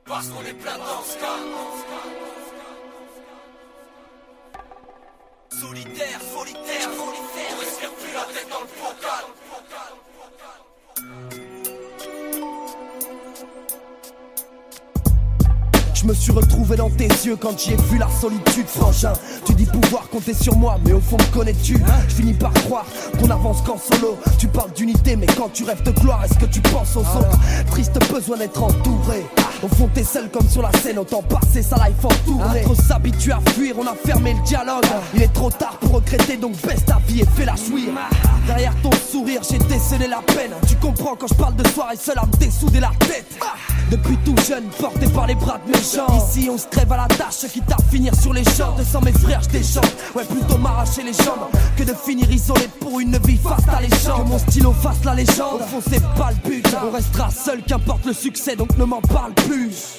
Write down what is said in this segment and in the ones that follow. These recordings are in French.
Parce qu'on est plein dans ce cas. Solitaire, solitaire, solitaire. On respire plus la tête dans le bocal. Je me suis retrouvé dans tes yeux quand j'y ai vu la solitude, frangin. Tu dis pouvoir compter sur moi, mais au fond me connais-tu? Je finis par croire qu'on avance qu'en solo. Tu parles d'unité, mais quand tu rêves de gloire, est-ce que tu penses aux autres? Triste besoin d'être entouré. Au fond t'es seul comme sur la scène, autant passer sa life en tournée. Trop s'habituer à fuir, on a fermé le dialogue. Il est trop tard pour regretter, donc baisse ta vie et fais-la jouir. Derrière ton sourire, j'ai décelé la peine. Tu comprends quand je parle de soirée seul à me dessouder la tête. Depuis tout jeune, porté par les bras de mes gens. Ici on se crève à la tâche, quitte à finir sur les champs. De sans mes frères je déchante, ouais plutôt m'arracher les jambes que de finir isolé pour une vie face à l'échange. Que mon stylo fasse la légende, au fond c'est pas le but. On restera seul qu'importe le succès, donc ne m'en parle plus.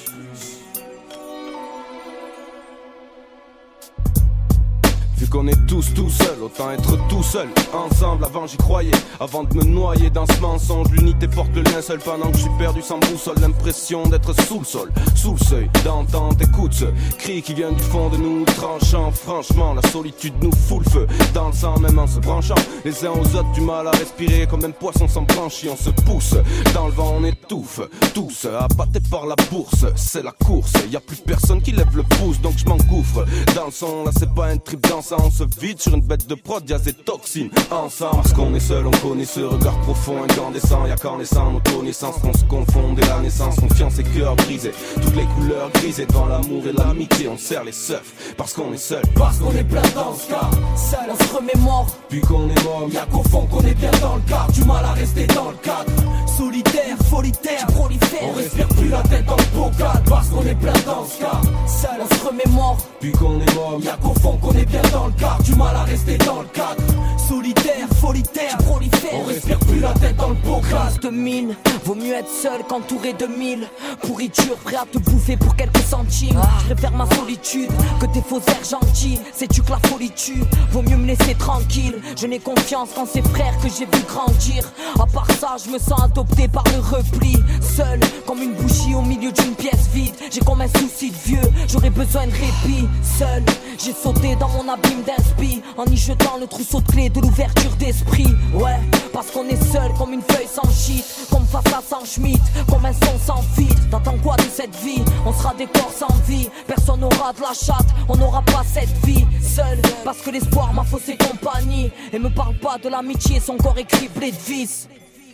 Vu qu'on est tous tout seuls, autant être tout seul. Ensemble, avant j'y croyais, avant de me noyer dans ce mensonge. L'unité porte le linceul pendant que je suis perdu sans boussole. L'impression d'être sous le sol, sous le seuil, d'entendre, écoute ce cri qui vient du fond de nous, tranchant. Franchement, la solitude nous fout le feu dans le sang, même en se branchant les uns aux autres, du mal à respirer comme un poisson sans branchie. On se pousse, dans le vent on étouffe, tous abattés par la bourse. C'est la course, y a plus personne qui lève le pouce, donc je m'engouffre dans le son. Là c'est pas un trip dansant, on se vide sur une bête de prod, y'a des toxines ensemble. Parce qu'on est seul, on connaît ce regard profond, incandescent. Y'a qu'en laissant nos connaissances qu'on se confond dès la naissance. Confiance et cœur brisé, toutes les couleurs grisées. Devant l'amour et l'amitié, on serre les seufs. Parce qu'on est seul, parce qu'on est plein dans ce cas. Seul, on se remémore. Puis qu'on est mort, y'a qu'au fond qu'on est bien dans le cadre. Du mal à rester dans le cadre. Solitaire, solitaire, prolifère. On respire plus la tête dans le bocal. Parce qu'on est plein dans ce cas. Seul, on se remémore. Puis qu'on est mort, y'a qu'au fond qu'on est bien dans le cadre. Du mal à rester dans le cadre. Solitaire, solitaire, prolifère. On respire plus la tête dans le bocal. De mine, vaut mieux être seul qu'entouré de mille. Pourriture, prêt à te bouffer pour quelques centimes. Je préfère ma solitude que tes faux airs gentils. Sais-tu que la folie tue? Vaut mieux me laisser tranquille. Je n'ai confiance qu'en ces frères que j'ai vu grandir. À part ça, je me sens adopté par le repli. Seul, comme une bougie au milieu d'une pièce vide. J'ai comme un souci de vieux, j'aurais besoin de répit. Seul, j'ai sauté dans mon abîme d'inspi, en y jetant le trousseau de clés de l'ouverture d'esprit. Ouais, parce qu'on est seul comme une feuille sans shit, comme face à sans Schmitt, comme un son sans feat. T'entends quoi de cette vie? On sera des corps sans vie. Personne n'aura de la chatte, on n'aura pas cette vie. Seul, parce que l'espoir m'a faussé compagnie. Et me parle pas de l'amitié, son corps est criblé de vices.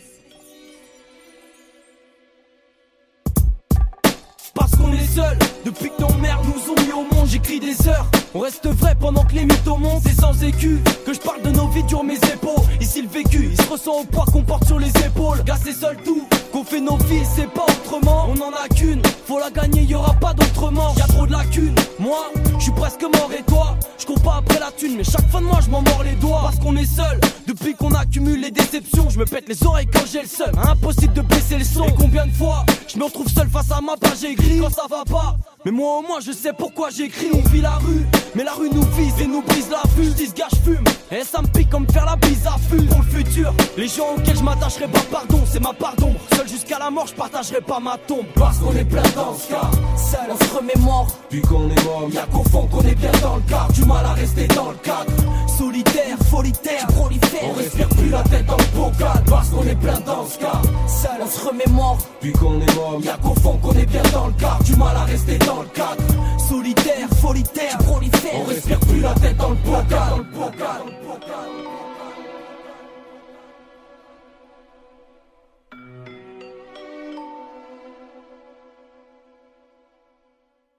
Parce qu'on est seul, depuis que nos mères nous ont mis au monde, j'écris des heures. On reste vrai pendant que les mythos montent, c'est sans écu que je parle de nos vies sur mes épaules. Ici le vécu, il se ressent au poids qu'on porte sur les épaules. Gars c'est seul tout, qu'on fait nos vies, c'est pas autrement. On en a qu'une, faut la gagner, y'aura pas d'autrement. Y'a trop de lacunes, moi, je suis presque mort et toi, je cours pas après la thune, mais chaque fin de mois je m'en mords les doigts. Parce qu'on est seul, depuis qu'on accumule les déceptions, je me pète les oreilles quand j'ai le seum. Impossible de baisser le son. Et combien de fois, je me retrouve seul face à ma page écrite quand ça va pas. Mais moi au moins je sais pourquoi j'écris. On vit la rue, mais la rue nous vise et nous brise la vue. Je dis ce gars je fume, et ça me pique comme faire la bise à fume. Pour le futur, les gens auxquels je m'attacherai pas, pardon, c'est ma part d'ombre. Seul jusqu'à la mort, je partagerai pas ma tombe. Parce qu'on est plein dans ce cas. Seul, on se remémore. Puis qu'on est mort, y'a qu'au fond qu'on est bien dans le cadre. Du mal à rester dans le cadre. Solitaire, solitaire, prolifère. On respire plus la tête dans le bocal. Parce qu'on est plein dans ce cas. Seul, on se remémore. Puis qu'on est mort, y'a qu'au fond qu'on est bien dans le cadre. Du mal à rester dans le cadre. Solitaire, solitaire, prolifère. On respire plus la tête dans le